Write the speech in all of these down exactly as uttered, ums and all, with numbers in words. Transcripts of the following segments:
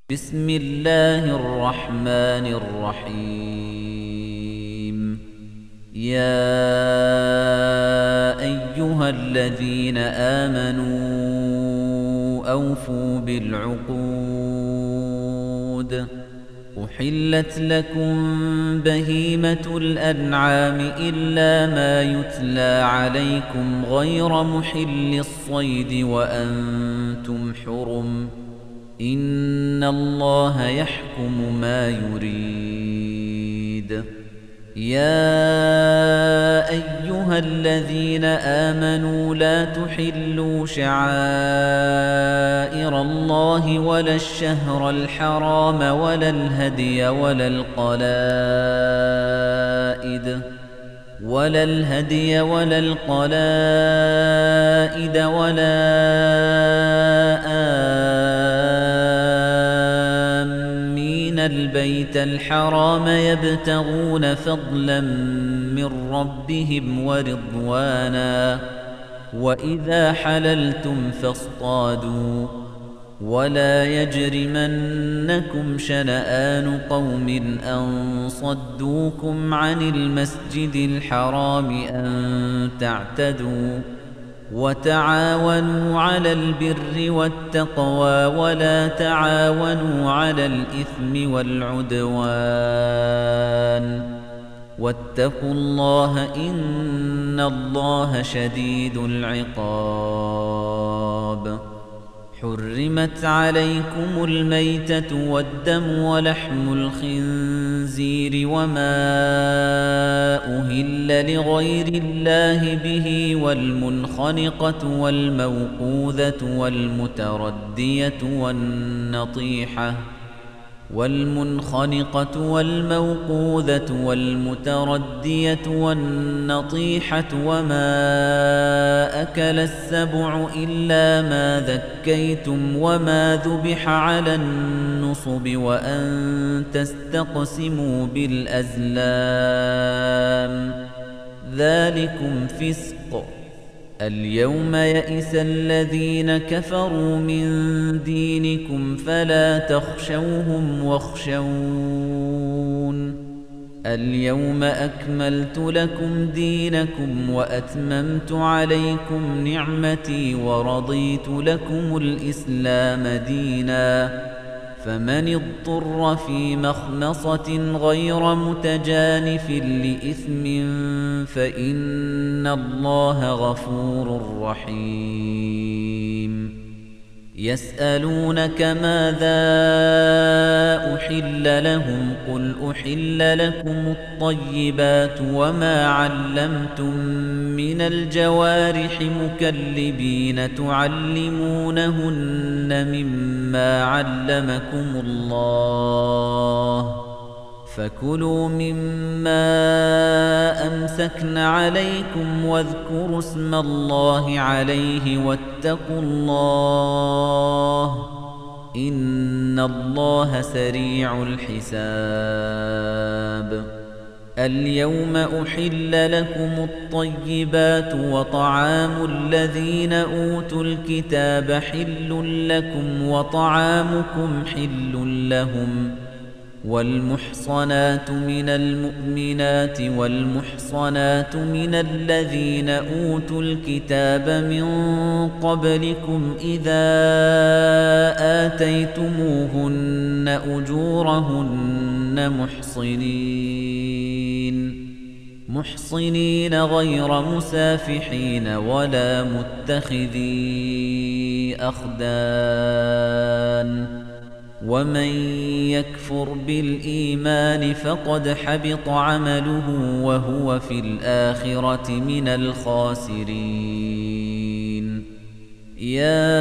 بسم الله الرحمن الرحيم يا أيها الذين آمنوا أوفوا بالعقود أحلت لكم بهيمة الأنعام إلا ما يتلى عليكم غير محل الصيد وأنتم حرم إن الله يحكم ما يريد يا أيها الذين آمنوا لا تحلوا شعائر الله ولا الشهر الحرام ولا الهدي ولا القلائد ولا الهدي ولا القلائد ولا آمين البيت الحرام يبتغون فضلا من ربهم ورضوانا وإذا حللتم فاصطادوا ولا يجرمنكم شنآن قوم أن صدوكم عن المسجد الحرام أن تعتدوا وتعاونوا على البر والتقوى ولا تعاونوا على الإثم والعدوان واتقوا الله إن الله شديد العقاب حرمت عليكم الميتة والدم ولحم الخنزير وما أهل لغير الله به والمنخنقة والموقوذة والمتردية والنطيحة والمنخنقة والموقوذة والمتردية والنطيحة وما أكل السبع إلا ما ذكيتم وما ذبح على النصب وأن تستقسموا بالأزلام ذلكم فسق اليوم يئس الذين كفروا من دينكم فلا تخشوهم واخشون اليوم أكملت لكم دينكم وأتممت عليكم نعمتي ورضيت لكم الإسلام دينا فمن اضطر في مخمصة غير متجانف لإثم فإن الله غفور رحيم يسألونك ماذا أحل لهم قل أحل لكم الطيبات وما علمتم من الجوارح مكلبين تعلمونهن مما علمكم الله فكلوا مما أمسكن عليكم واذكروا اسم الله عليه واتقوا الله إن الله سريع الحساب اليوم أحل لكم الطيبات وطعام الذين أوتوا الكتاب حل لكم وطعامكم حل لهم والمحصنات من المؤمنات والمحصنات من الذين أوتوا الكتاب من قبلكم إذا آتيتموهن أجورهن محصنين محصنين غير مسافحين ولا متخذي أخدان ومن يكفر بالإيمان فقد حبط عمله وهو في الآخرة من الخاسرين يا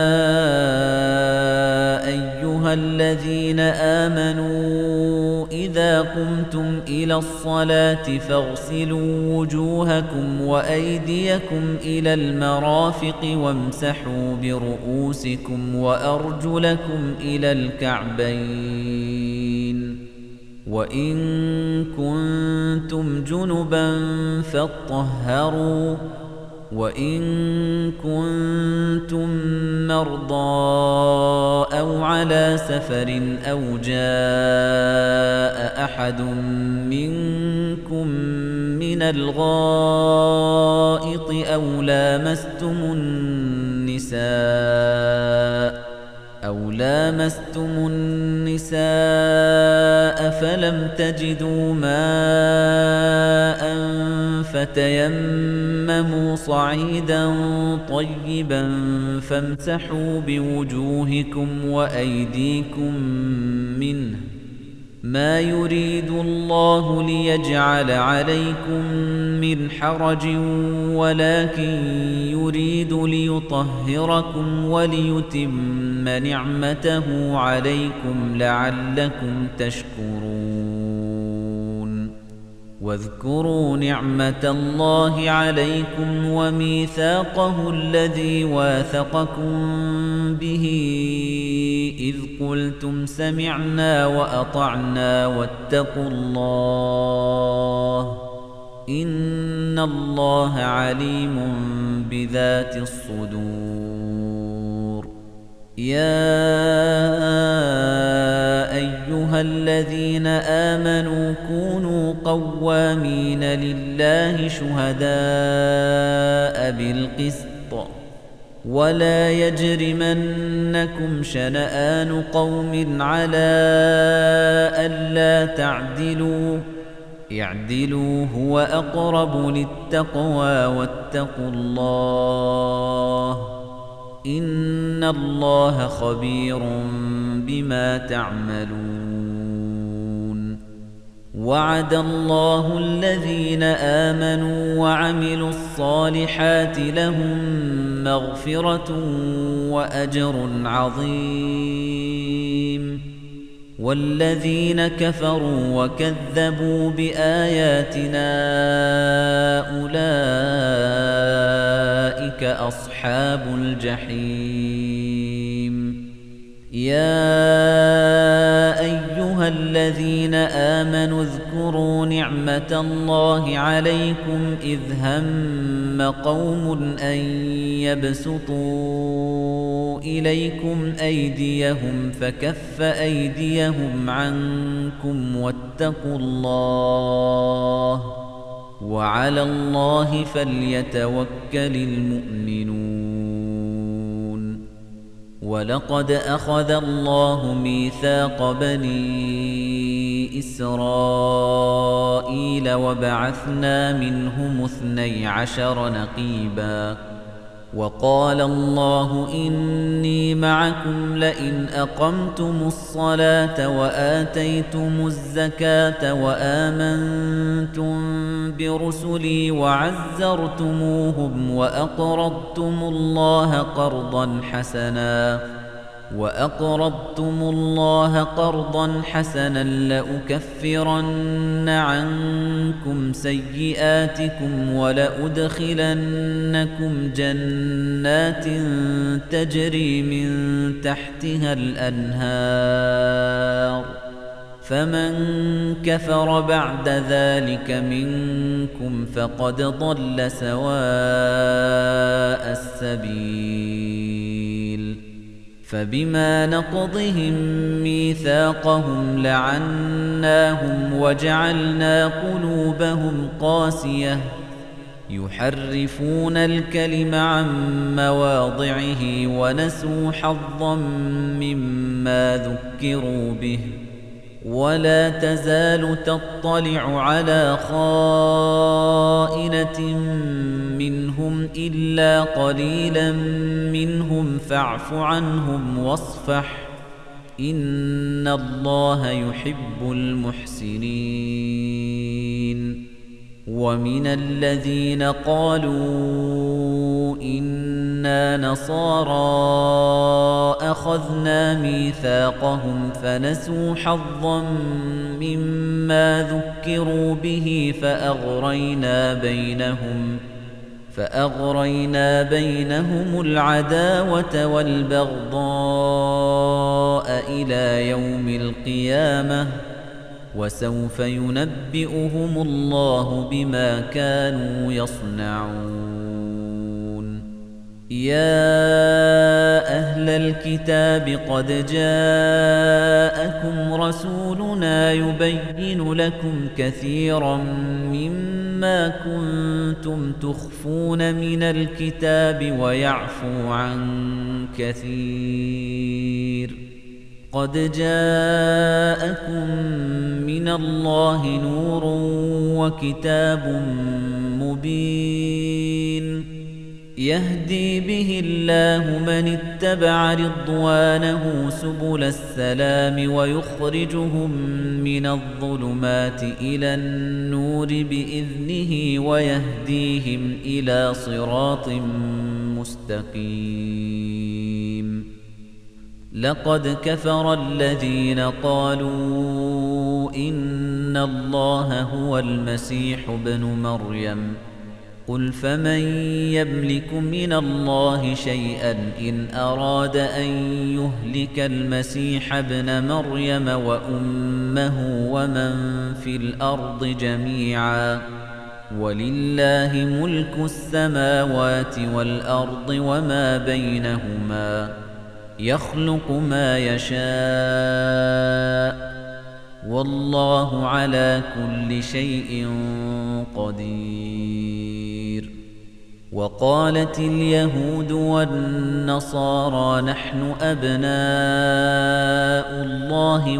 أيها الذين آمنوا إذا قمتم إلى الصلاة فاغسلوا وجوهكم وأيديكم إلى المرافق وامسحوا برؤوسكم وأرجلكم إلى الكعبين وإن كنتم جنبا فاطهروا وَإِن كُنتُم مَّرْضَىٰ أو على سفر أو جاء أحد منكم من الغائط أو لامستم النساء أو لامستم النساء فلم تجدوا ماء فتيمموا صعيدا طيبا فامسحوا بوجوهكم وأيديكم منه ما يريد الله ليجعل عليكم من حرج ولكن يريد ليطهركم وليتم نعمته عليكم لعلكم تشكرون واذكروا نعمة الله عليكم وميثاقه الذي واثقكم به إذ قلتم سمعنا وأطعنا واتقوا الله إن الله عليم بذات الصدور يا أيها الذين آمنوا كونوا قوامين لله شهداء بالقسط ولا يجرمنكم شنآن قوم على ألا تعدلوا اعدلوا هو أقرب للتقوى واتقوا الله إن الله خبير بما تعملون وعد الله الذين آمنوا وعملوا الصالحات لهم مغفرة وأجر عظيم والذين كفروا وكذبوا بآياتنا أولئك أصحاب الجحيم يا أيها الذين آمنوا اذكروا نعمة الله عليكم إذ هم قوم أن يبسطوا إليكم أيديهم فكف أيديهم عنكم واتقوا الله وعلى الله فليتوكل المؤمنون ولقد أخذ الله ميثاق بني إسرائيل وبعثنا منهم اثني عشر نقيبا وقال الله إني معكم لئن أقمتم الصلاة وآتيتم الزكاة وآمنتم برسلي وعزرتموهم وأقرضتم الله قرضا حسنا وأقرضتم الله قرضا حسنا لأكفرن عنكم سيئاتكم ولأدخلنكم جنات تجري من تحتها الأنهار فمن كفر بعد ذلك منكم فقد ضل سواء السبيل فبما نقضهم ميثاقهم لعناهم وجعلنا قلوبهم قاسية يحرفون الكلم عن مواضعه ونسوا حظا مما ذكروا به ولا تزال تطلع على خائنة منهم إلا قليلا منهم فاعف عنهم واصفح إن الله يحب المحسنين ومن الذين قالوا إنا نصارى أخذنا ميثاقهم فنسوا حظا مما ذكروا به فأغرينا بينهم فأغرينا بينهم العداوة والبغضاء إلى يوم القيامة وسوف ينبئهم الله بما كانوا يصنعون يا أهل الكتاب قد جاءكم رسولنا يبين لكم كثيرا مما كنتم تخفون من الكتاب ويعفو عن كثير قد جاءكم من الله نور وكتاب مبين يهدي به الله من اتبع رضوانه سبل السلام ويخرجهم من الظلمات إلى النور بإذنه ويهديهم إلى صراط مستقيم لقد كفر الذين قالوا إن الله هو المسيح ابن مريم قل فمن يملك من الله شيئا إن أراد أن يهلك المسيح ابن مريم وأمه ومن في الأرض جميعا ولله ملك السماوات والأرض وما بينهما يخلق ما يشاء والله على كل شيء قدير وقالت اليهود والنصارى نحن أبناء الله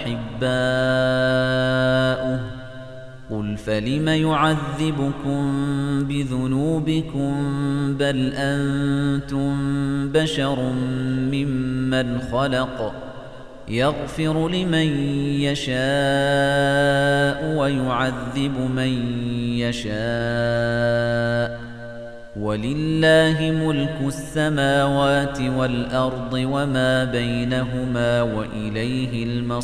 وأحباؤه قل فلم يعذبكم بذنوبكم بل أنتم بشر ممن خلق يغفر لمن يشاء ويعذب من يشاء ولله ملك السماوات والأرض وما بينهما وإليه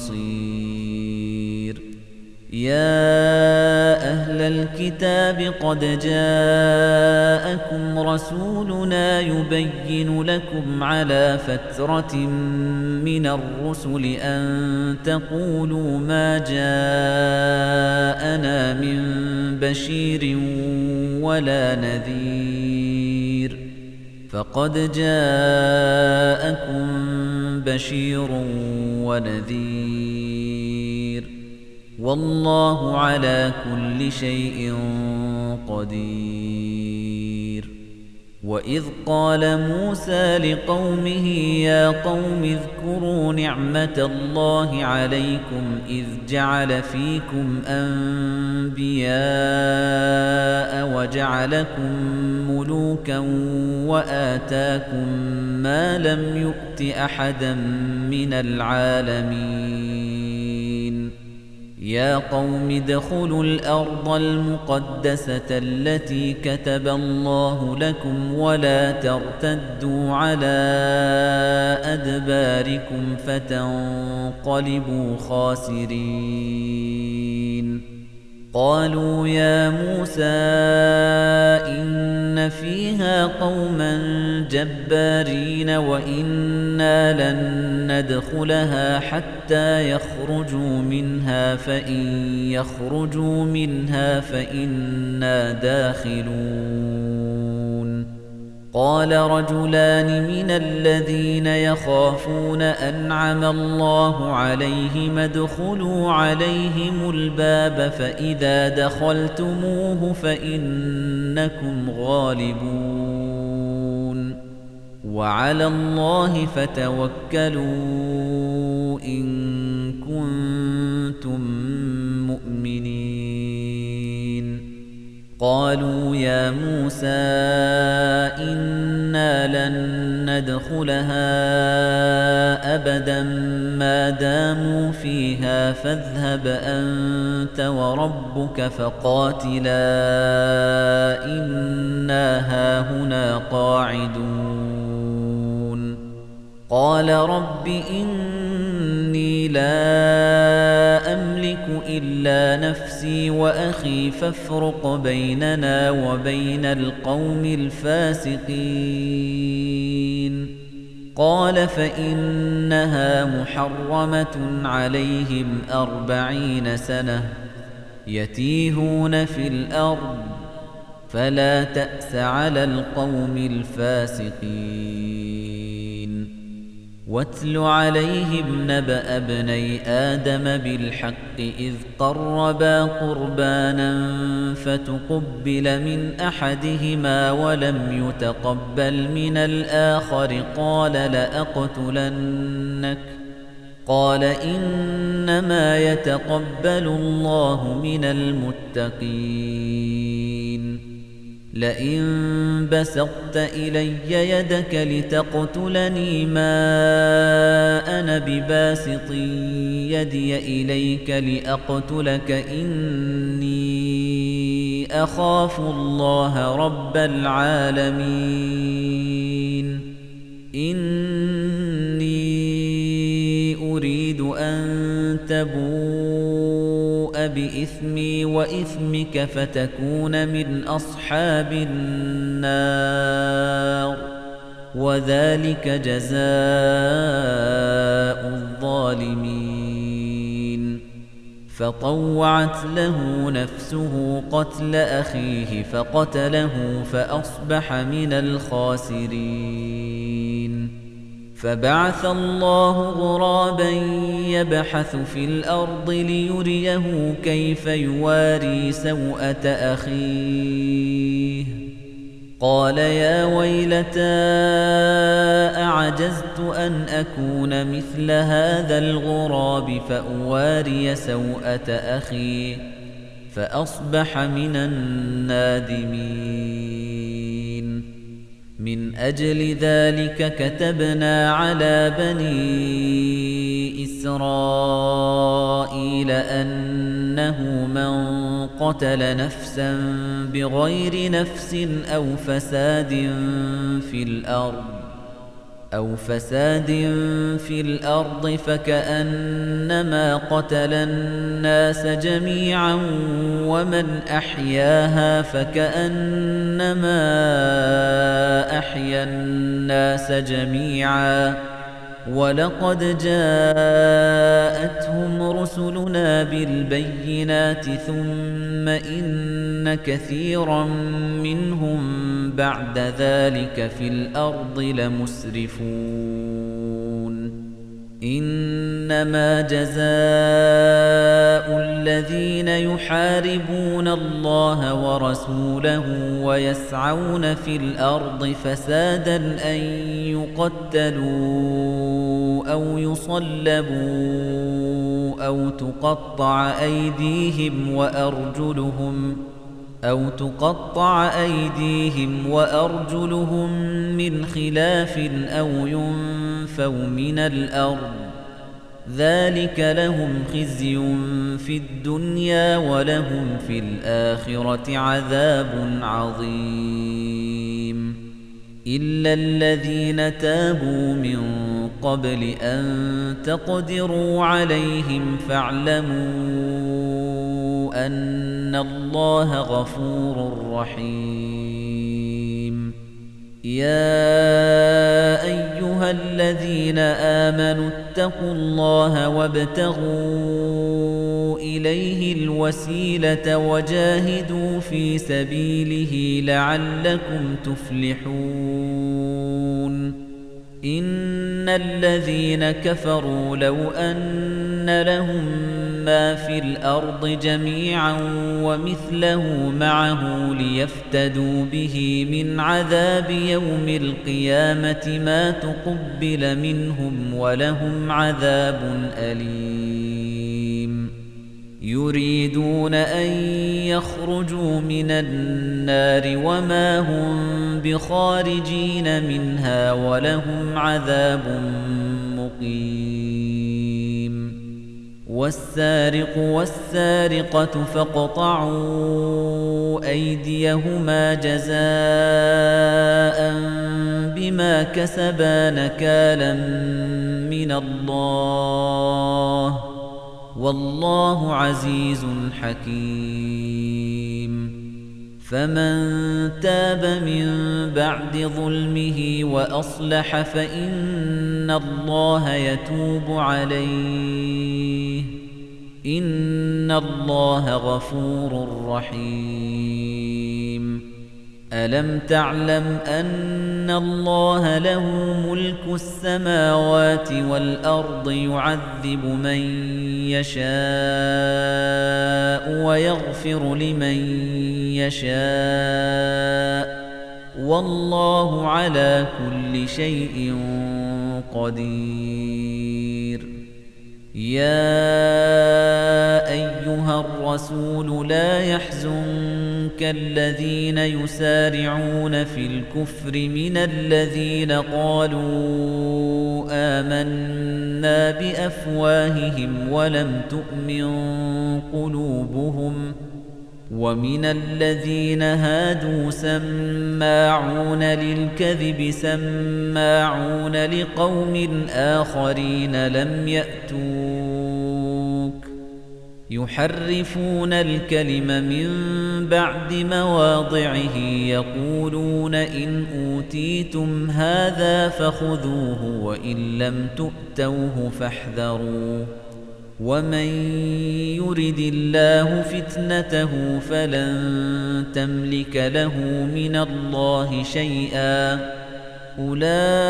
المصير يا أهل الكتاب قد جاءكم رسولنا يبين لكم على فترة من الرسل أن تقولوا ما جاءنا من بشير ولا نذير فقد جاءكم بشير ونذير والله على كل شيء قدير وإذ قال موسى لقومه يا قوم اذكروا نعمة الله عليكم إذ جعل فيكم أنبياء وجعلكم ملوكا وآتاكم ما لم يؤت أحدا من العالمين يا قوم ادخلوا الأرض المقدسة التي كتب الله لكم ولا ترتدوا على أدباركم فتنقلبوا خاسرين قالوا يا موسى إن فيها قوما جبارين وإنا لن ندخلها حتى يخرجوا منها فإن يخرجوا منها فإنا داخلون قال رجلان من الذين يخافون أنعم الله عليهم ادخلوا عليهم الباب فإذا دخلتموه فإنكم غالبون وعلى الله فتوكلوا إن كنتم مؤمنين قالوا يا موسى إنا لن ندخلها أبدا ما داموا فيها فاذهب أنت وربك فقاتلا إنا هاهنا قاعدون قال رب إني لا أملك إلا نفسي وأخي فافرق بيننا وبين القوم الفاسقين قال فإنها محرمة عليهم أربعين سنة يتيهون في الأرض فلا تأس على القوم الفاسقين واتل عليهم نبأ ابني آدم بالحق إذ قربا قربانا فتقبل من أحدهما ولم يتقبل من الآخر قال لأقتلنك قال إنما يتقبل الله من المتقين لئن بسطت إلي يدك لتقتلني ما أنا بباسط يدي إليك لأقتلك إني أخاف الله رب العالمين إني أريد أن تبوء بإثمي وإثمك فتكون من أصحاب النار وذلك جزاء الظالمين فطوعت له نفسه قتل أخيه فقتله فأصبح من الخاسرين فبعث الله غرابا يبحث في الأرض ليريه كيف يواري سوءة أخيه قال يا ويلتى أعجزت أن أكون مثل هذا الغراب فأواري سوءة أخي فأصبح من النادمين من أجل ذلك كتبنا على بني إسرائيل أنه من قتل نفسا بغير نفس أو فساد في الأرض أو فساد في الأرض فكأنما قتل الناس جميعا ومن أحياها فكأنما أحيا الناس جميعا ولقد جاءتهم رسلنا بالبينات ثم إن كثيرا منهم بعد ذلك في الأرض لمسرفون إنما جزاء الذين يحاربون الله ورسوله ويسعون في الأرض فسادا أن يقتلوا أو يصلبوا أو تقطع أيديهم وأرجلهم أو تقطع أيديهم وأرجلهم من خلاف أو ينفوا من الأرض ذلك لهم خزي في الدنيا ولهم في الآخرة عذاب عظيم إلا الذين تابوا من قبل أن تقدروا عليهم فاعلموا أن الله غفور رحيم يا أيها الذين آمنوا اتقوا الله وابتغوا إليه الوسيلة وجاهدوا في سبيله لعلكم تفلحون إن الذين كفروا لو أن لهم ما في الأرض جميعا ومثله معه ليفتدوا به من عذاب يوم القيامة ما تقبل منهم ولهم عذاب أليم يريدون أن يخرجوا من النار وما هم بخارجين منها ولهم عذاب مقيم والسارق والسارقة فاقطعوا أيديهما جزاء بما كسبا نكالا من الله والله عزيز حكيم فمن تاب من بعد ظلمه وأصلح فإن الله يتوب عليه إن الله غفور رحيم أَلَمْ تَعْلَمْ أَنَّ اللَّهَ لَهُ مُلْكُ السَّمَاوَاتِ وَالْأَرْضِ يُعَذِّبُ مَن يَشَاءُ وَيَغْفِرُ لِمَن يَشَاءُ وَاللَّهُ عَلَى كُلِّ شَيْءٍ قَدِيرٌ يَا أَيُّهَا الرَّسُولُ لَا يَحْزُنكَ الَّذِينَ يُسَارِعُونَ فِي الْكُفْرِ مِنَ الَّذِينَ قَالُوا آمَنَّا بِأَفْوَاهِهِمْ وَلَمْ تُؤْمِنْ قُلُوبُهُمْ وَمِنَ الَّذِينَ هَادُوا سَمَّاعُونَ لِلْكَذِبِ سَمَّاعُونَ لِقَوْمٍ آخَرِينَ لَمْ يَأْتُوكَ يُحَرِّفُونَ الْكَلِمَ مِنْ بَعْدِ مَوَاضِعِهِ يَقُولُونَ إِنْ أُوتِيتُمْ هَذَا فَخُذُوهُ وَإِنْ لَمْ تُؤْتَوْهُ فاحْذَرُوا وَمَن يُرِدِ اللَّهُ فِتْنَتَهُ فَلَن تَمْلِكَ لَهُ مِنَ اللَّهِ شَيْئًا أُولَئِكَ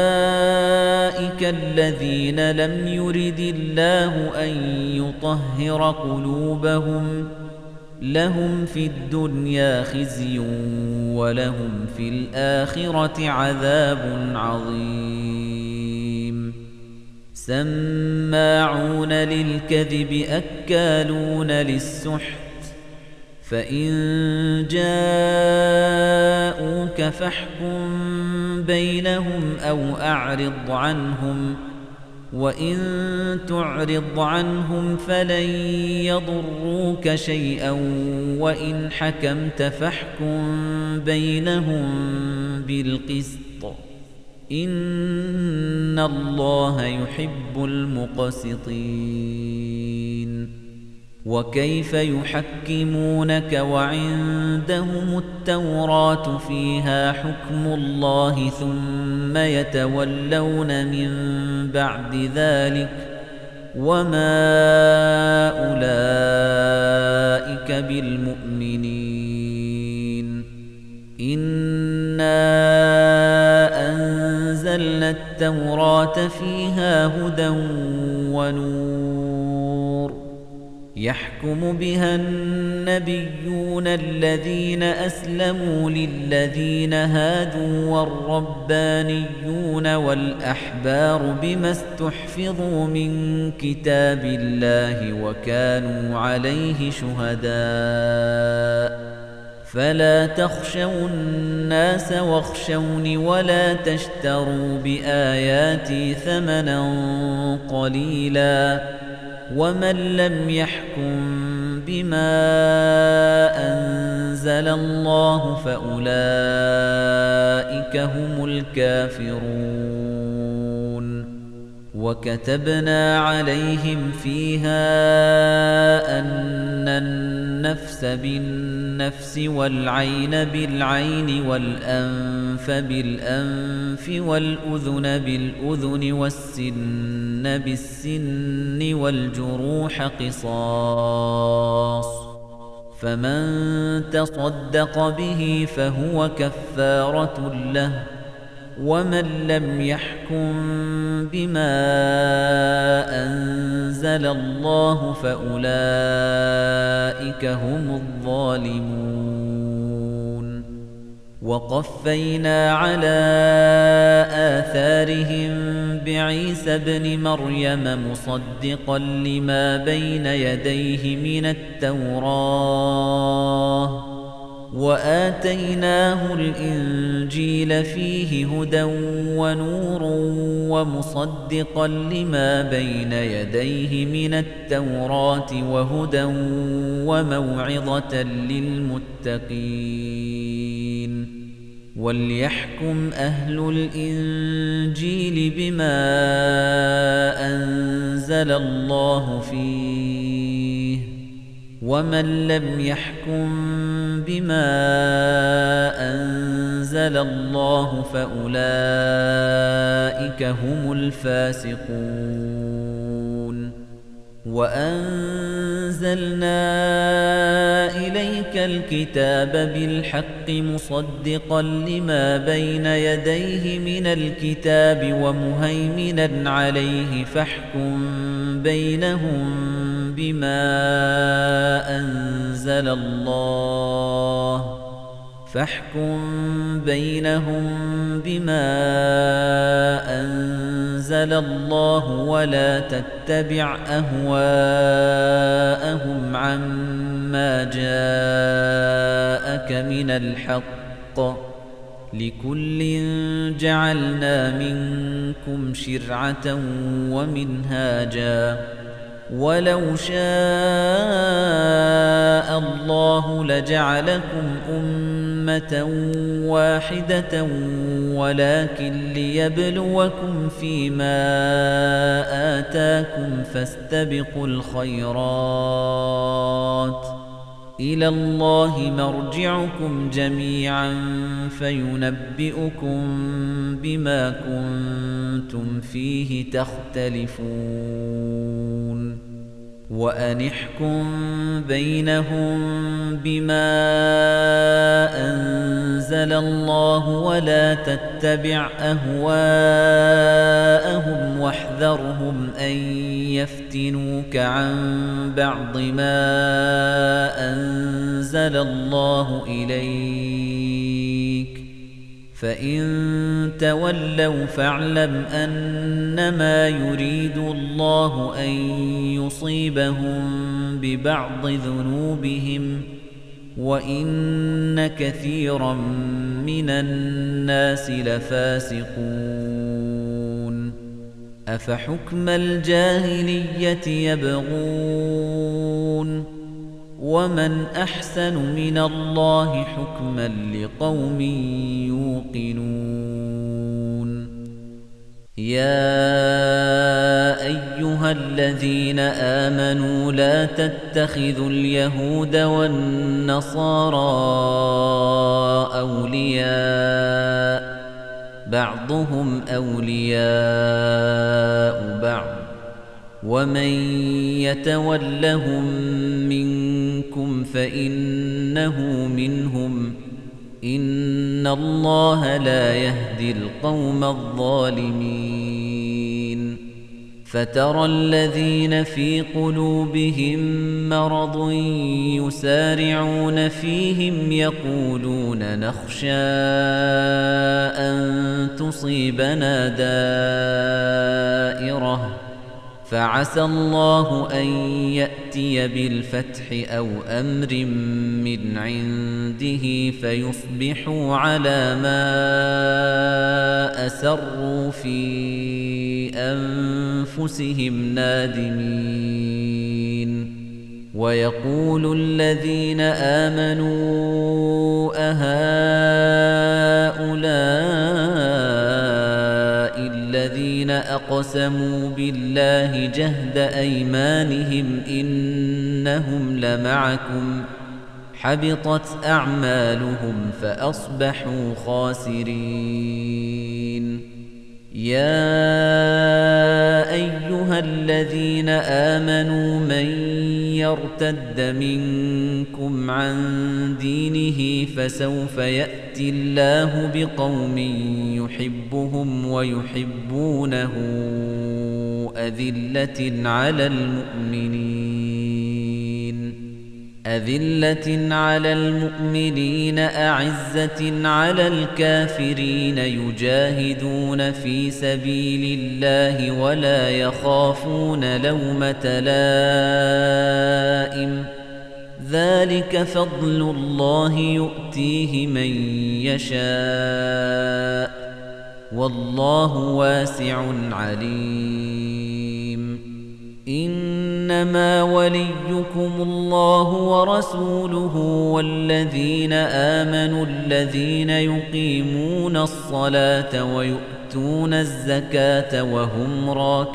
الَّذِينَ لَمْ يُرِدِ اللَّهُ أَن يُطَهِّرَ قُلُوبَهُمْ لَهُمْ فِي الدُّنْيَا خِزْيٌ وَلَهُمْ فِي الْآخِرَةِ عَذَابٌ عَظِيمٌ سَمَّاعُونَ لِلْكَذِبِ أَكَّالُونَ لِلسُّحْتِ فَإِن جَاءُوكَ فَاحْكُم بَيْنَهُمْ أَوْ أَعْرِضْ عَنْهُمْ وَإِن تُعْرِضْ عَنْهُمْ فَلَن يَضُرُّوكَ شَيْئًا وَإِنْ حَكَمْتَ فَاحْكُم بَيْنَهُم بِالْقِسْطِ إِنَّ اللَّهَ يُحِبُّ الْمُقْسِطِينَ وَكَيْفَ يُحَكِّمُونَكَ وَعِندَهُمُ التَّوْرَاةُ فِيهَا حُكْمُ اللَّهِ ثُمَّ يَتَوَلَّوْنَ مِن بَعْدِ ذَلِكَ وَمَا أُولَئِكَ بِالْمُؤْمِنِينَ إِنَّا أَنزَلْنَا التَّوْرَاةَ فِيهَا هُدًى وَنُورٌ يَحْكُمُ بِهَا النَّبِيُّونَ الَّذِينَ أَسْلَمُوا لِلَّذِينَ هَادُوا وَالرَّبَّانِيُّونَ وَالْأَحْبَارُ بِمَا اسْتُحْفِظُوا مِنْ كِتَابِ اللَّهِ وَكَانُوا عَلَيْهِ شُهَدَاءَ فَلَا تَخْشَوُا النَّاسَ وَاخْشَوْنِ وَلَا تَشْتَرُوا بِآيَاتِي ثَمَنًا قَلِيلًا وَمَن لَّمْ يَحْكُم بِمَا أَنزَلَ اللَّهُ فَأُولَئِكَ هُمُ الْكَافِرُونَ وَكَتَبْنَا عَلَيْهِمْ فِيهَا أَنَّ النَّفْسَ بِالنَّفْسِ وَالْعَيْنَ بِالْعَيْنِ وَالْأَنفَ بِالْأَنفِ وَالْأُذُنَ بِالْأُذُنِ وَالسِّنَّ بِالسِّنِّ وَالْجُرُوحَ قِصَاصٌ فَمَن تَصَدَّقَ بِهِ فَهُوَ كَفَّارَةٌ لَّهُ وَمَن لَّمْ يَحْكُم بِمَا أَنزَلَ اللَّهُ فَأُولَئِكَ هُمُ الظَّالِمُونَ وَقَفَّيْنَا عَلَى آثَارِهِم بِعِيسَى ابْنِ مَرْيَمَ مُصَدِّقًا لِّمَا بَيْنَ يَدَيْهِ مِنَ التَّوْرَاةِ وَآتَيْنَاهُ الْإِنجِيلَ فِيهِ هُدًى وَنُورٌ وَمُصَدِّقًا لِّمَا بَيْنَ يَدَيْهِ مِنَ التَّوْرَاةِ وَهُدًى وَمَوْعِظَةً لِّلْمُتَّقِينَ وَلْيَحْكُمْ أَهْلُ الْإِنجِيلِ بِمَا أَنزَلَ اللَّهُ فِيهِ وَمَن لَّمْ يَحْكُم بِمَا أَنزَلَ اللَّهُ فَأُولَئِكَ هُمُ الْفَاسِقُونَ وأنزلنا إليك الكتاب بالحق مصدقا لما بين يديه من الكتاب ومهيمنا عليه فاحكم بينهم بما أنزل الله فاحكم بينهم بما أنزل الله ولا تتبع أهواءهم عما جاءك من الحق لكل جعلنا منكم شرعة ومنهاجا ولو شاء الله لجعلكم أمة واحدة ولكن ليبلوكم فيما آتاكم فاستبقوا الخيرات إلى الله مرجعكم جميعا فينبئكم بما كنتم فيه تختلفون وأنحكم بينهم بما أنزل الله ولا تتبع أهواءهم واحذرهم أن يفتنوك عن بعض ما أنزل الله إليك فإن تولوا فاعلم أنما يريد الله أن يصيبهم ببعض ذنوبهم وإن كثيرا من الناس لفاسقون أفحكم الجاهلية يبغون ومن أحسن من الله حكما لقوم يوقنون يا أيها الذين آمنوا لا تتخذوا اليهود والنصارى أولياء بعضهم أولياء بعض ومن يتولهم منكم فإنه منهم إن الله لا يهدي القوم الظالمين فترى الذين في قلوبهم مرض يسارعون فيهم يقولون نخشى أن تصيبنا دائرة فعسى الله أن يأتي بالفتح أو أمر من عنده فيصبحوا على ما أسروا في أنفسهم نادمين ويقول الذين آمنوا أهؤلاء الذين أقسموا بالله جهد أيمانهم إنهم لمعكم حبطت أعمالهم فأصبحوا خاسرين يا أيها الذين آمنوا من يرتد منكم عن دينه فسوف يأتي الله بقوم يحبهم ويحبونه أذلة على المؤمنين أذلة على المؤمنين أعزة على الكافرين يجاهدون في سبيل الله ولا يخافون لومة لائم ذلك فضل الله يؤتيه من يشاء والله واسع عليم إنما وليكم الله ورسوله والذين آمنوا الذين يقيمون الصلاة ويؤتون الزكاة وهم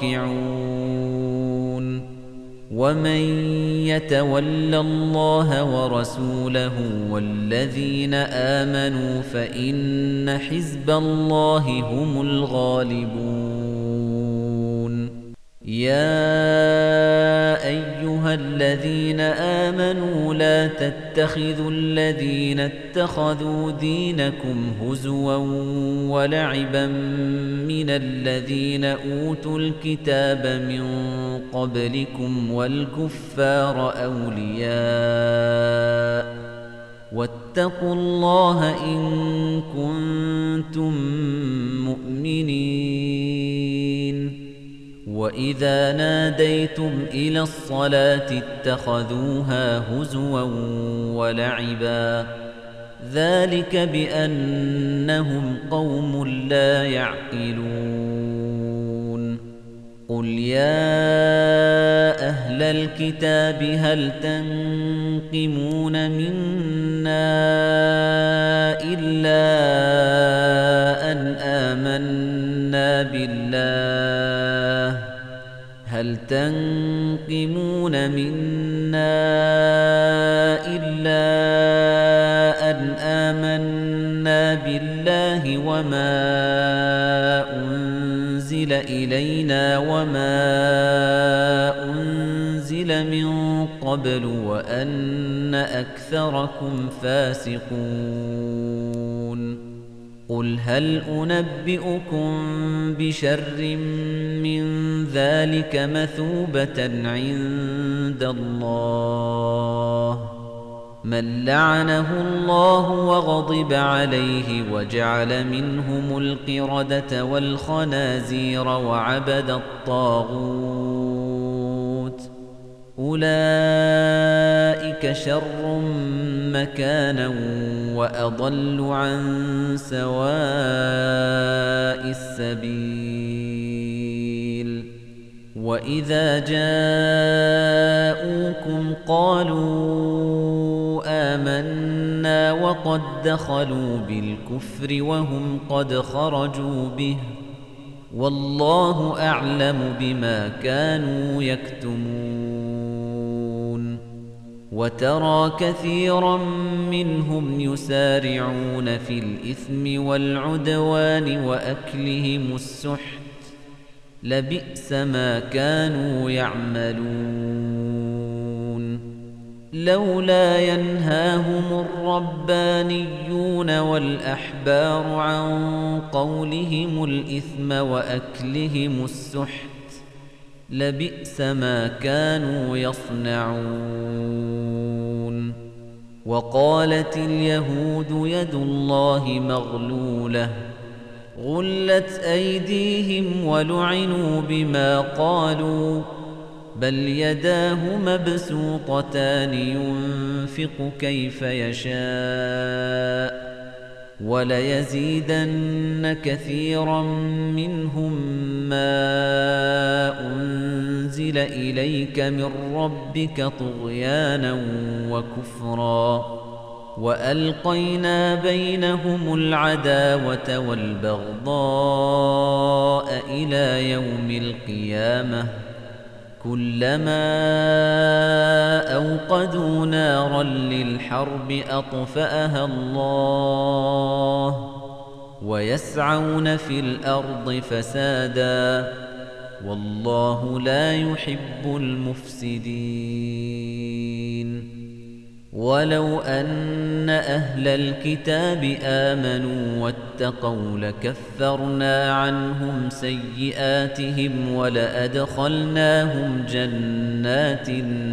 راكعون ومن يتول الله ورسوله والذين آمنوا فإن حزب الله هم الغالبون يا أيها الذين آمنوا لا تتخذوا الذين اتخذوا دينكم هزوا ولعبا من الذين أوتوا الكتاب من قبلكم والكفار أولياء واتقوا الله إن كنتم مؤمنين. وإذا ناديتم إلى الصلاة اتخذوها هزوا ولعبا ذلك بأنهم قوم لا يعقلون. قل يا أهل الكتاب هل تنقمون منا إلا أن آمنا بالله هل تنقمون منا إلا أن آمنا بالله وما أنزل إلينا وما أنزل من قبل وأن أكثركم فاسقون. قل هل أنبئكم بشر من ذلك مثوبة عند الله من لعنه الله وغضب عليه وجعل منهم القردة والخنازير وعبد الطاغوت أولئك شر مكانا وأضل عن سواء السبيل. وإذا جاءوكم قالوا آمنا وقد دخلوا بالكفر وهم قد خرجوا به والله أعلم بما كانوا يكتمون. وترى كثيرا منهم يسارعون في الإثم والعدوان وأكلهم السحت لبئس ما كانوا يعملون. لولا ينهاهم الربانيون والأحبار عن قولهم الإثم وأكلهم السحت لبئس ما كانوا يصنعون. وقالت اليهود يد الله مغلولة غلت أيديهم ولعنوا بما قالوا بل يداه مبسوطتان ينفق كيف يشاء وليزيدن كثيرا منهم ما أنزل إليك من ربك طغيانا وكفرا وألقينا بينهم العداوة والبغضاء إلى يوم القيامة كلما أوقدوا نارا للحرب أطفأها الله ويسعون في الأرض فسادا والله لا يحب المفسدين. ولو أن أهل الكتاب آمنوا واتقوا لكفرنا عنهم سيئاتهم ولأدخلناهم جنات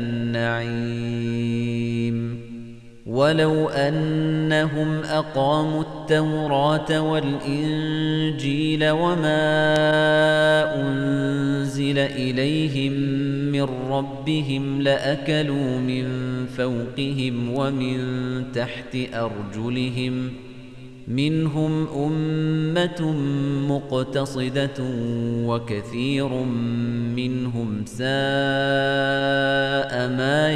النعيم. ولو أنهم أقاموا التوراة والإنجيل وما أنزل إليهم من ربهم لأكلوا من فوقهم ومن تحت أرجلهم منهم أمة مقتصدة وكثير منهم ساء ما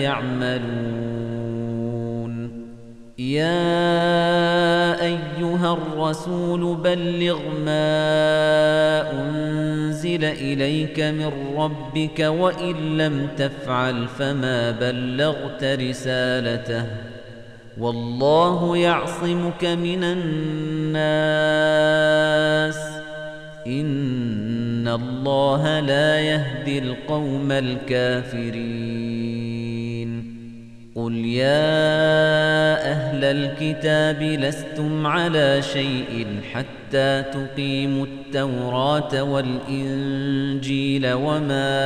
يعملون. يا أيها الرسول بلغ ما أنزل إليك من ربك وإن لم تفعل فما بلغت رسالته والله يعصمك من الناس إن إِنَّ اللَّهَ لَا يَهْدِي الْقَوْمَ الْكَافِرِينَ قُلْ يَا أَهْلَ الْكِتَابِ لَسْتُمْ عَلَى شَيْءٍ حَتَّى تُقِيمُوا التَّوْرَاةَ وَالْإِنْجِيلَ وَمَا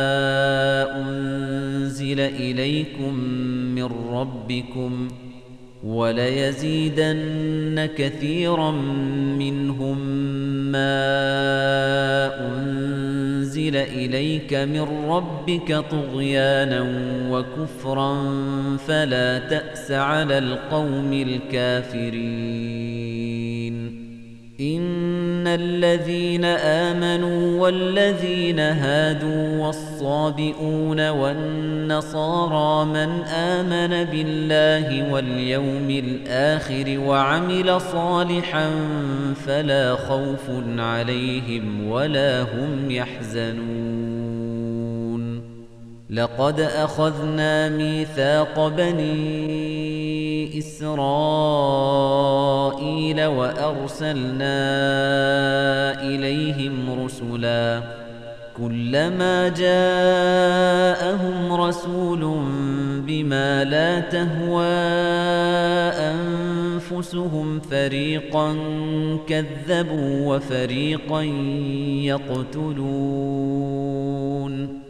أُنْزِلَ إِلَيْكُمْ مِنْ رَبِّكُمْ وَلَيَزِيدَنَّ كَثِيرًا مِنْهُمْ مَا أُنْزِلَ إِلَيْكَ مِنْ رَبِّكَ طُغْيَانًا وَكُفْرًا فَلَا تَأْسَ عَلَى الْقَوْمِ الْكَافِرِينَ إِنَّ الَّذِينَ آمَنُوا وَالَّذِينَ هَادُوا وَالصَّابِئُونَ وَالنَّصَارَى مَنْ آمَنَ بِاللَّهِ وَالْيَوْمِ الْآخِرِ وَعَمِلَ صَالِحًا فَلَا خَوْفٌ عَلَيْهِمْ وَلَا هُمْ يَحْزَنُونَ لَقَدْ أَخَذْنَا مِيثَاقَ بَنِي إِسْرَائِيلَ وَأَرْسَلْنَا إِلَيْهِمْ رُسُلًا كُلَّمَا جَاءَهُمْ رَسُولٌ بِمَا لَا تَهْوَى أَنفُسُهُمْ فَرِيقًا كَذَّبُوا وَفَرِيقًا يَقْتُلُونَ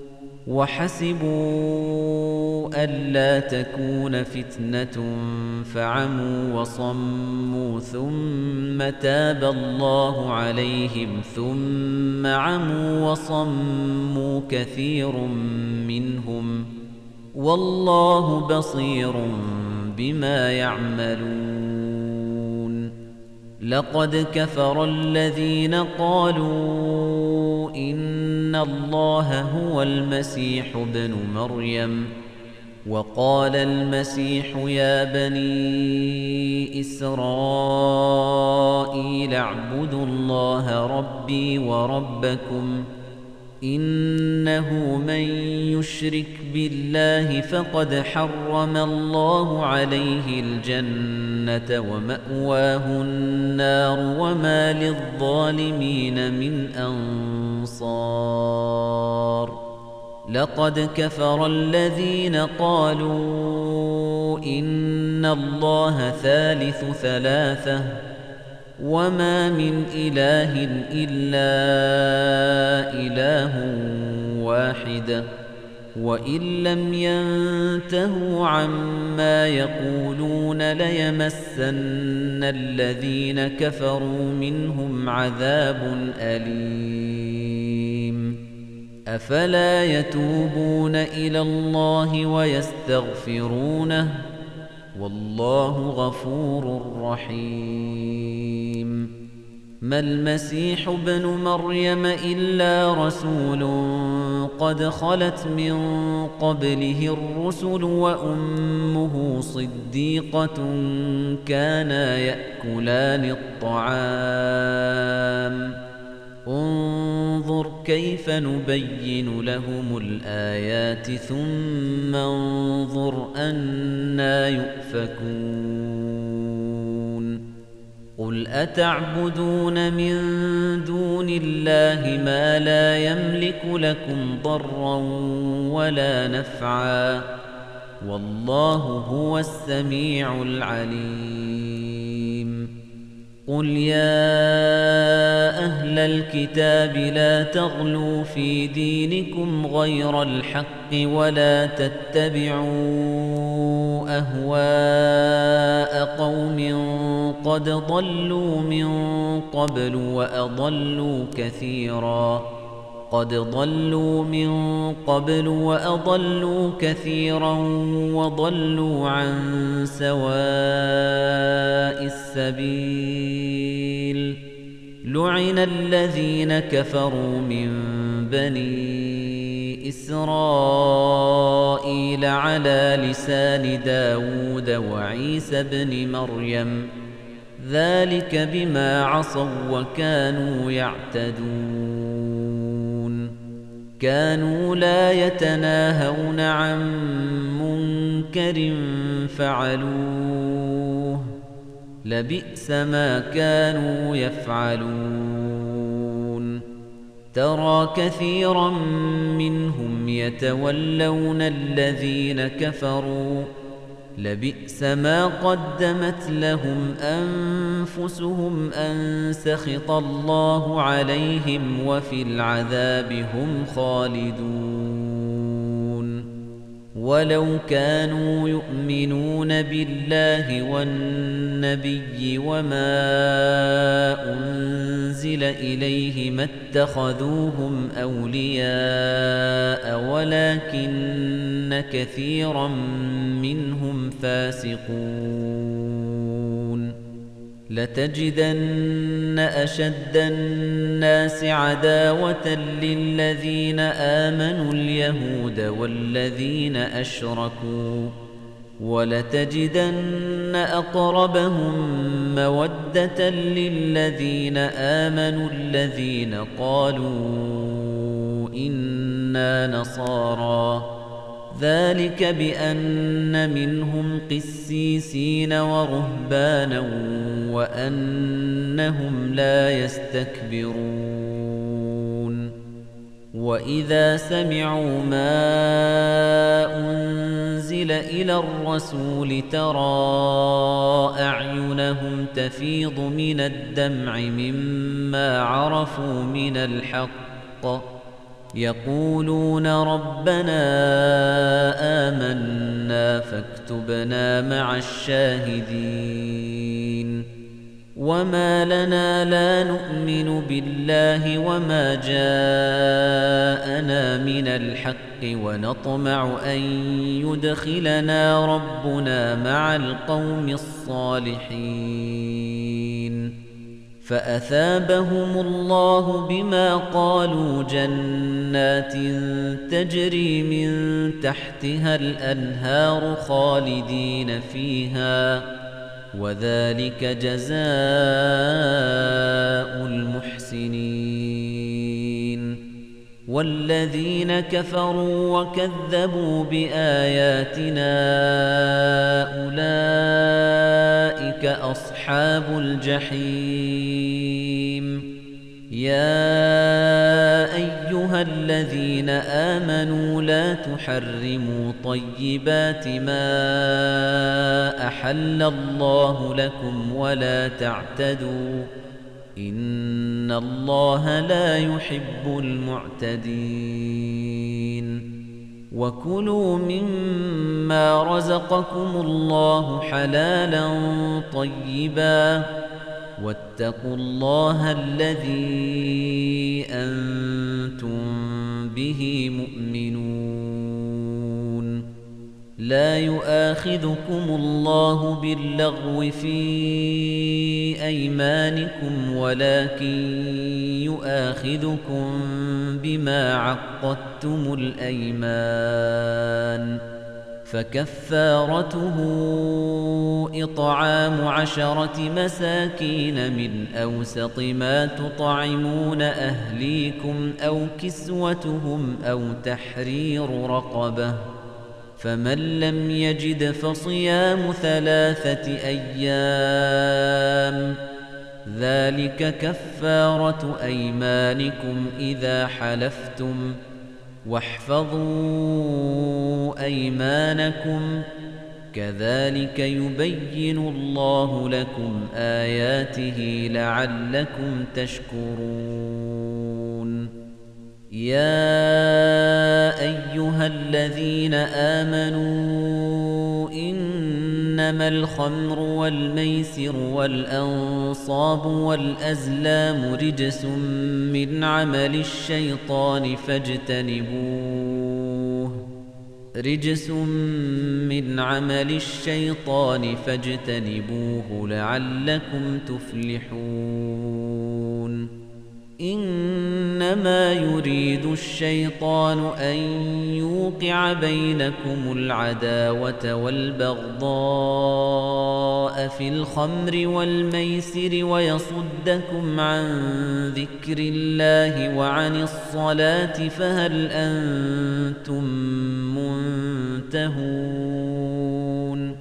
وَحَسِبُوا أَلَّا تَكُونَ فِتْنَةٌ فَعَمُوا وَصَمُّوا ثُمَّ تَابَ اللَّهُ عَلَيْهِمْ ثُمَّ عَمُوا وَصَمُّوا كَثِيرٌ مِنْهُمْ وَاللَّهُ بَصِيرٌ بِمَا يَعْمَلُونَ لَقَدْ كَفَرَ الَّذِينَ قَالُوا إِنَّ اللَّهَ هُوَ الْمَسِيحُ ابْنُ مَرْيَمَ وَقَالَ الْمَسِيحُ يَا بَنِي إِسْرَائِيلَ اعْبُدُوا اللَّهَ رَبِّي وَرَبَّكُمْ إِنَّهُ مَن يُشْرِكْ بِاللَّهِ فَقَدْ حَرَّمَ اللَّهُ عَلَيْهِ الْجَنَّةَ وَمَأْوَاهُ النَّارُ وَمَا لِلظَّالِمِينَ مِنْ أَنصَارٍ لَقَدْ كَفَرَ الَّذِينَ قَالُوا إِنَّ اللَّهَ ثَالِثُ ثَلَاثَةٍ وَمَا مِنْ إِلَٰهٍ إِلَّا إِلَٰهٌ وَاحِدٌ وَإِن لَّمْ يَنْتَهُوا عَمَّا يَقُولُونَ لَيَمَسَّنَّ الَّذِينَ كَفَرُوا مِنْهُمْ عَذَابٌ أَلِيمٌ أَفَلَا يَتُوبُونَ إِلَى اللَّهِ وَيَسْتَغْفِرُونَهُ وَاللَّهُ غَفُورٌ رَّحِيمٌ مَا الْمَسِيحُ ابْنُ مَرْيَمَ إِلَّا رَسُولٌ قَدْ خَلَتْ مِن قَبْلِهِ الرُّسُلُ وَأُمُّهُ صِدِّيقَةٌ كَانَا يَأْكُلَانِ الطَّعَامَ انظُرْ كَيْفَ نُبَيِّنُ لَهُمُ الْآيَاتِ ثُمَّ انظُرْ أَنَّىٰ يُؤْفَكُونَ قُلْ أَتَعْبُدُونَ مِن دُونِ اللَّهِ مَا لَا يَمْلِكُ لَكُمْ ضَرًّا وَلَا نَفْعًا وَاللَّهُ هُوَ السَّمِيعُ الْعَلِيمُ قُلْ يَا أَهْلَ الْكِتَابِ لَا تَغْلُوا فِي دِينِكُمْ غَيْرَ الْحَقِّ وَلَا تَتَّبِعُوا أَهْوَاءَ قَوْمٍ قَدْ ضَلُّوا مِن قَبْلُ وَأَضَلُّوا كَثِيرًا قَدْ ضَلُّوا مِن قَبْلُ وَأَضَلُّوا كَثِيرًا وَضَلُّوا عَن سَوَاءِ السَّبِيلِ لُعِنَ الَّذِينَ كَفَرُوا مِن بَنِي إِسْرَائِيلَ عَلَى لِسَانِ دَاوُودَ وَعِيسَى ابْنِ مَرْيَمَ ذَلِكَ بِمَا عَصَوا وَكَانُوا يَعْتَدُونَ كَانُوا لَا يَتَنَاهَوْنَ عَن مُّنكَرٍ فَعَلُوهُ لَبِئْسَ مَا كَانُوا يَفْعَلُونَ ترى كثيرا منهم يتولون الذين كفروا لبئس ما قدمت لهم أنفسهم أن سخط الله عليهم وفي العذاب هم خالدون ولو كانوا يؤمنون بالله والنبي وما أنزل إليه ما اتخذوهم أولياء ولكن كثيرا منهم فاسقون لتجدن أشد الناس عداوة للذين آمنوا اليهود والذين أشركوا ولتجدن أقربهم مودة للذين آمنوا الذين قالوا إنا نصارى ذلك بأن منهم قسيسين ورهبانا وأنهم لا يستكبرون وإذا سمعوا ما أنزل إلى الرسول ترى أعينهم تفيض من الدمع مما عرفوا من الحق يقولون ربنا آمنا فاكتبنا مع الشاهدين وما لنا لا نؤمن بالله وما جاءنا من الحق ونطمع أن يدخلنا ربنا مع القوم الصالحين فأثابهم الله بما قالوا جنات تجري من تحتها الأنهار خالدين فيها وذلك جزاء المحسنين والذين كفروا وكذبوا بآياتنا أولئك أصحاب الجحيم يا أيها الذين آمنوا لا تحرموا طيبات ما أحل الله لكم ولا تعتدوا إن الله لا يحب المعتدين وكلوا مما رزقكم الله حلالا طيبا واتقوا الله الذي أنتم به مؤمنون لا يؤاخذكم الله باللغو في أيمانكم ولكن يؤاخذكم بما عقدتم الأيمان فكفارته إطعام عشرة مساكين من أوسط ما تطعمون أهليكم أو كسوتهم أو تحرير رقبة فمن لم يجد فصيام ثلاثة أيام ذلك كفارة أيمانكم إذا حلفتم واحفظوا أيمانكم كذلك يبين الله لكم آياته لعلكم تشكرون يا أيها الذين آمنوا إنما الخمر والميسر والأنصاب والأزلام رجس من عمل الشيطان فاجتنبوه رجس من عمل الشيطان فاجتنبوه لعلكم تفلحون إنما يريد الشيطان أن يوقع بينكم العداوة والبغضاء في الخمر والميسر ويصدكم عن ذكر الله وعن الصلاة فهل أنتم منتهون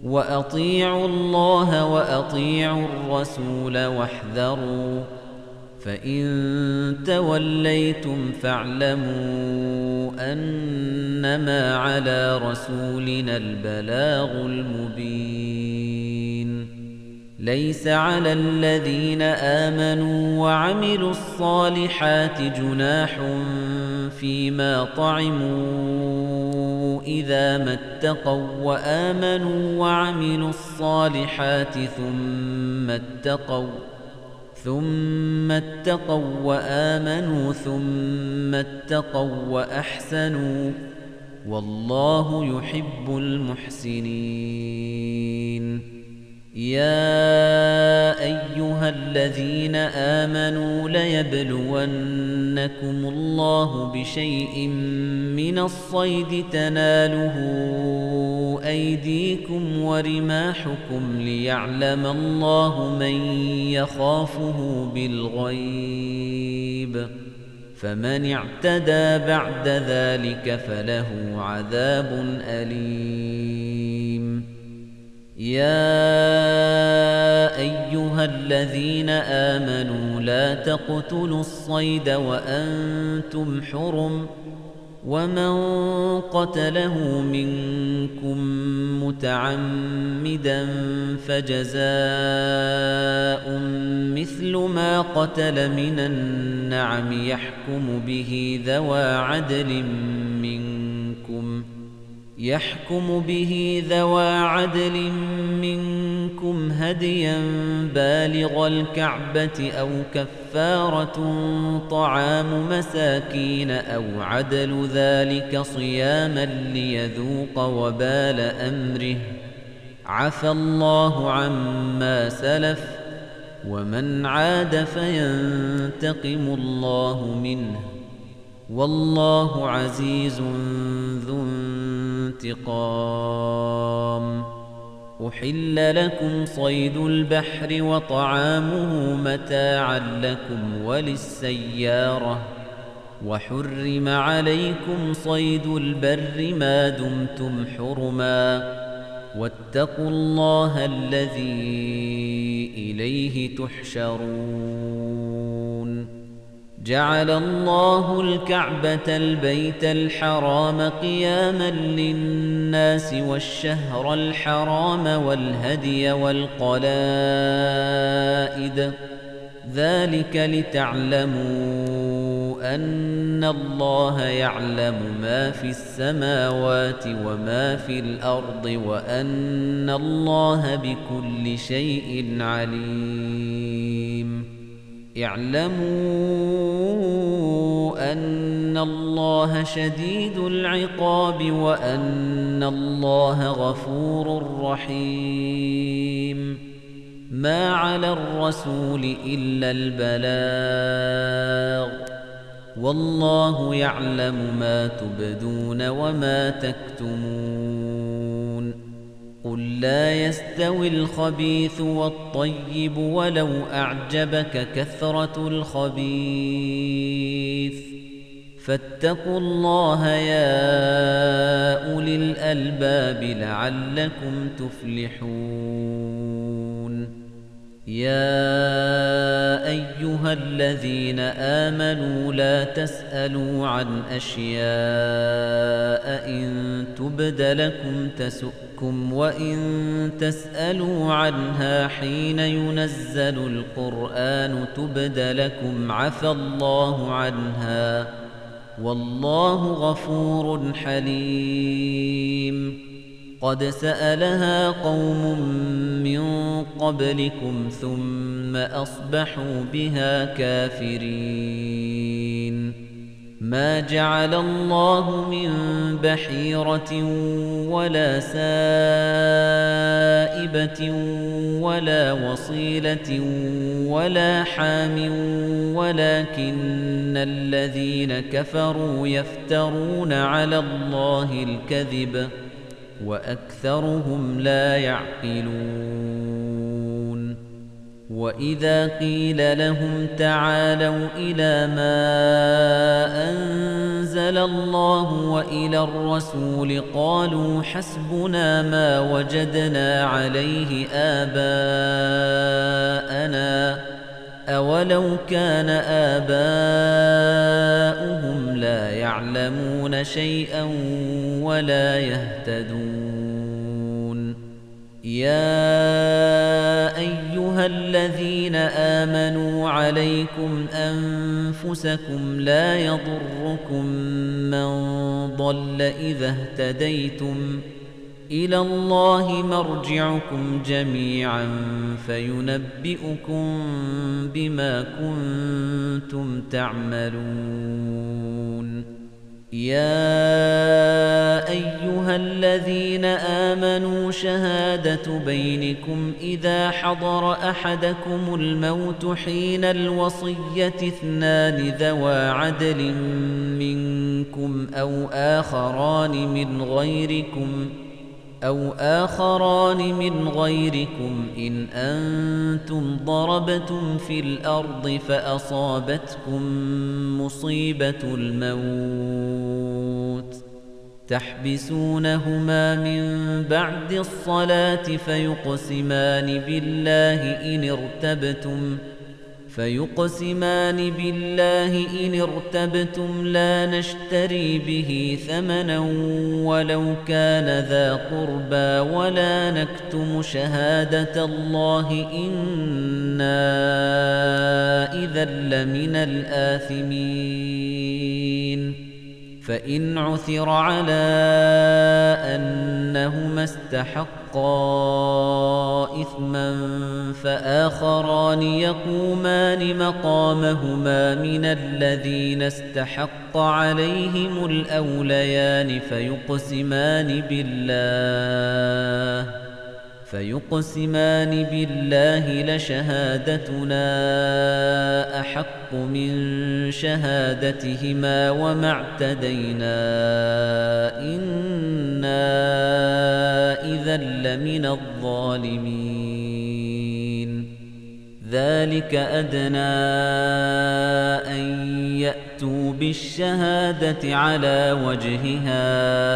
وأطيعوا الله وأطيعوا الرسول واحذروا فإن توليتم فاعلموا أنما على رسولنا البلاغ المبين ليس على الذين آمنوا وعملوا الصالحات جناح فيما طعموا إذا ما اتقوا وآمنوا وعملوا الصالحات ثم اتقوا ثم اتقوا وآمنوا ثم اتقوا وأحسنوا والله يحب المحسنين يا أيها الذين آمنوا ليبلونكم الله بشيء من الصيد تناله أيديكم ورماحكم ليعلم الله من يخافه بالغيب فمن اعتدى بعد ذلك فله عذاب أليم يا أيها الذين آمنوا لا تقتلوا الصيد وأنتم حرم ومن قتله منكم متعمدا فجزاء مثل ما قتل من النعم يحكم به ذوى عدل منكم يحكم به ذوى عدل منكم هديا بالغ الكعبة أو كفارة طعام مساكين أو عدل ذلك صياما ليذوق وبال أمره عفى الله عما سلف ومن عاد فينتقم الله منه والله عزيز ذو انتقام أحل لكم صيد البحر وطعامه متاعا لكم وللسيارة وحرم عليكم صيد البر ما دمتم حرما واتقوا الله الذي إليه تحشرون جعل الله الكعبة البيت الحرام قياما للناس والشهر الحرام والهدي والقلائد ذلك لتعلموا أن الله يعلم ما في السماوات وما في الأرض وأن الله بكل شيء عليم اعلموا أن الله شديد العقاب وأن الله غفور رحيم ما على الرسول إلا البلاغ والله يعلم ما تبدون وما تكتمون قل لا يستوي الخبيث والطيب ولو أعجبك كثرة الخبيث فاتقوا الله يا أولي الألباب لعلكم تفلحون يا أيها الذين آمنوا لا تسألوا عن أشياء إن تبد لكم تسؤكم وإن تسألوا عنها حين ينزل القرآن تبد لكم عفى الله عنها والله غفور حليم قد سألها قوم من قبلكم ثم أصبحوا بها كافرين ما جعل الله من بحيرة ولا سائبة ولا وصيلة ولا حام ولكن الذين كفروا يفترون على الله الكذب وأكثرهم لا يعقلون وإذا قيل لهم تعالوا إلى ما أنزل الله وإلى الرسول قالوا حسبنا ما وجدنا عليه آباءنا أَوَلَوْ كَانَ آبَاؤُهُمْ لَا يَعْلَمُونَ شَيْئًا وَلَا يَهْتَدُونَ يَا أَيُّهَا الَّذِينَ آمَنُوا عَلَيْكُمْ أَنفُسَكُمْ لَا يَضُرُّكُم مَّن ضَلَّ إِذَا اهْتَدَيْتُمْ إِلَى اللَّهِ مَرْجِعُكُمْ جَمِيعًا فَيُنَبِّئُكُم بِمَا كُنتُمْ تَعْمَلُونَ يَا أَيُّهَا الَّذِينَ آمَنُوا شَهَادَةُ بَيْنِكُمْ إِذَا حَضَرَ أَحَدَكُمُ الْمَوْتُ حِينَ الْوَصِيَّةِ اثْنَانِ ذَوَا عَدْلٍ مِّنكُمْ أَوْ آخَرَانِ مِنْ غَيْرِكُمْ أَوْ آخَرَانِ مِنْ غَيْرِكُمْ إِنْ أَنْتُمْ ضَرَبْتُمْ فِي الْأَرْضِ فَأَصَابَتْكُمْ مُصِيبَةُ الْمَوْتِ تَحْبِسُونَهُمَا مِنْ بَعْدِ الصَّلَاةِ فَيُقْسِمَانِ بِاللَّهِ إِنِ ارْتَبْتُمْ فيقسمان بالله إن ارتبتم لا نشتري به ثمنا ولو كان ذا قربى ولا نكتم شهادة الله إنا إذا لمن الآثمين فإن عثر على أنهما استحقا إثما فآخران يقومان مقامهما من الذين استحق عليهم الأوليان فيقسمان بالله فيقسمان بالله لشهادتنا أحق من شهادتهما وما اعتدينا إنا إذا لمن الظالمين ذلك أدنى أن يأتوا بالشهادة على وجهها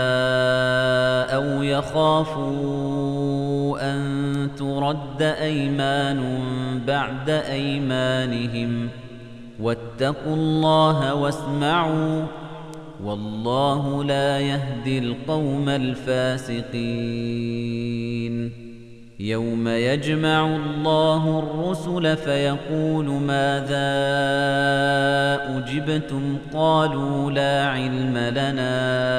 أو يخافوا أن ترد أيمان بعد أيمانهم واتقوا الله واسمعوا والله لا يهدي القوم الفاسقين يوم يجمع الله الرسل فيقول ماذا أجبتم قالوا لا علم لنا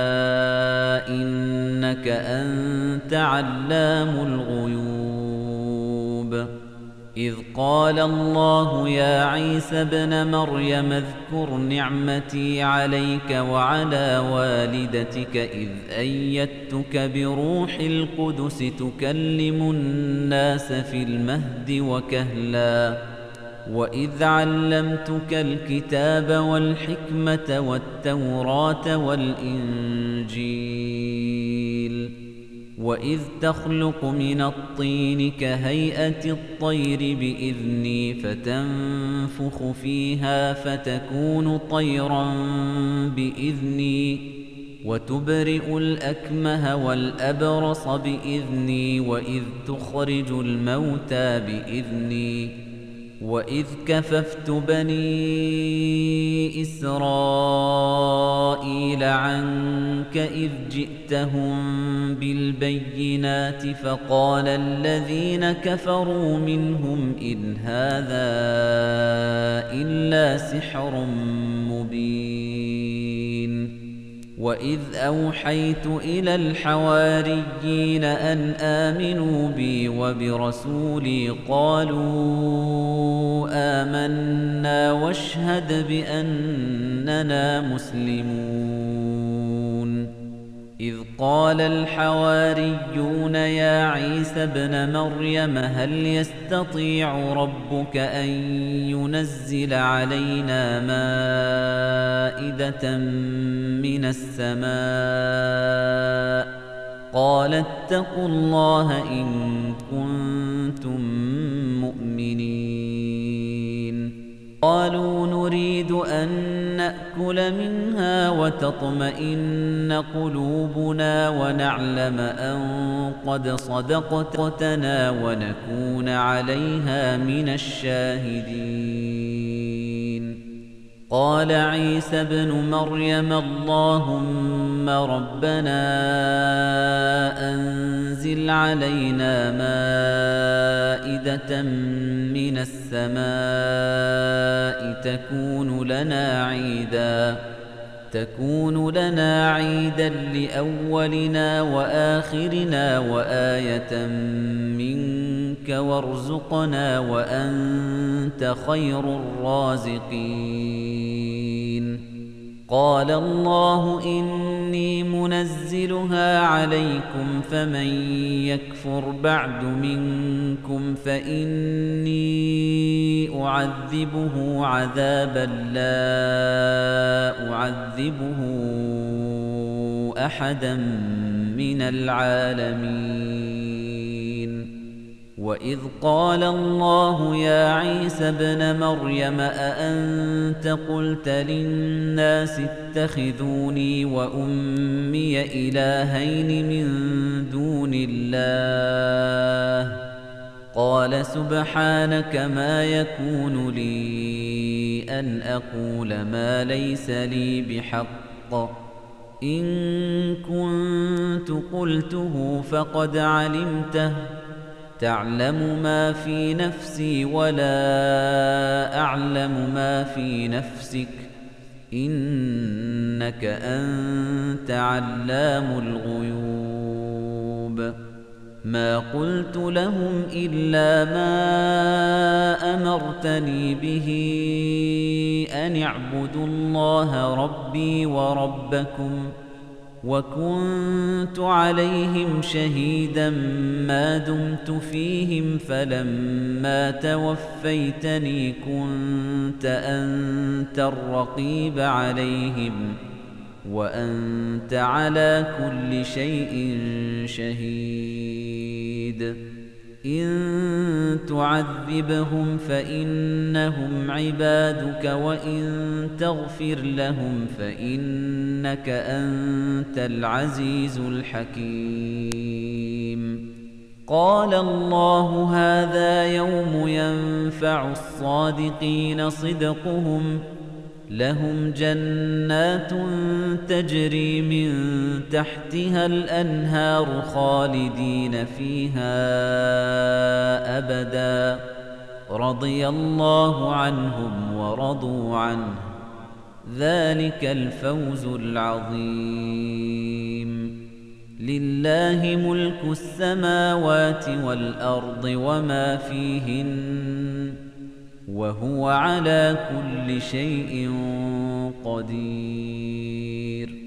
إنك أنت علام الغيوب إذ قال الله يا عيسى ابن مريم اذكر نعمتي عليك وعلى والدتك إذ أيدتك بروح القدس تكلم الناس في المهد وكهلا وإذ علمتك الكتاب والحكمة والتوراة والإنجيل وإذ تخلق من الطين كهيئة الطير بإذني فتنفخ فيها فتكون طيرا بإذني وتبرئ الأكمه والأبرص بإذني وإذ تخرج الموتى بإذني وإذ كففت بني إسرائيل عنك إذ جئتهم بالبينات فقال الذين كفروا منهم إن هذا إلا سحر مبين وإذ أوحيت إلى الحواريين أن آمنوا بي وبرسولي قالوا آمنا واشهد بأننا مسلمون إذ قال الحواريون يا عيسى ابن مريم هل يستطيع ربك أن ينزل علينا مائدة من السماء قال اتقوا الله إن كنتم مؤمنين قالوا نريد أن نأكل منها وتطمئن قلوبنا ونعلم أن قد صدقتنا ونكون عليها من الشاهدين. قال عيسى ابن مريم اللهم ربنا أنزل علينا مائدة من السماء تكون لنا عيداً تكون لنا عيداً لأولنا وآخرنا وآية منك وارزقنا وأنت خير الرازقين. قال الله إني منزلها عليكم فمن يكفر بعد منكم فإني أعذبه عذابا لا أعذبه أحدا من العالمين. وإذ قال الله يا عيسى ابن مريم أأنت قلت للناس اتخذوني وأمي إلهين من دون الله قال سبحانك ما يكون لي أن أقول ما ليس لي بحق إن كنت قلته فقد علمته تعلم ما في نفسي ولا أعلم ما في نفسك إنك أنت علام الغيوب. ما قلت لهم إلا ما أمرتني به أن اعبدوا الله ربي وربكم وكنت عليهم شهيدا ما دمت فيهم فلما توفيتني كنت أنت الرقيب عليهم وأنت على كل شيء شهيد. إن تعذبهم فإنهم عبادك وإن تغفر لهم فإنك أنت العزيز الحكيم. قال الله هذا يوم ينفع الصادقين صدقهم لهم جنات تجري من تحتها الأنهار خالدين فيها أبدا رضي الله عنهم ورضوا عنه ذلك الفوز العظيم. لله ملك السماوات والأرض وما فيهن وهو على كل شيء قدير.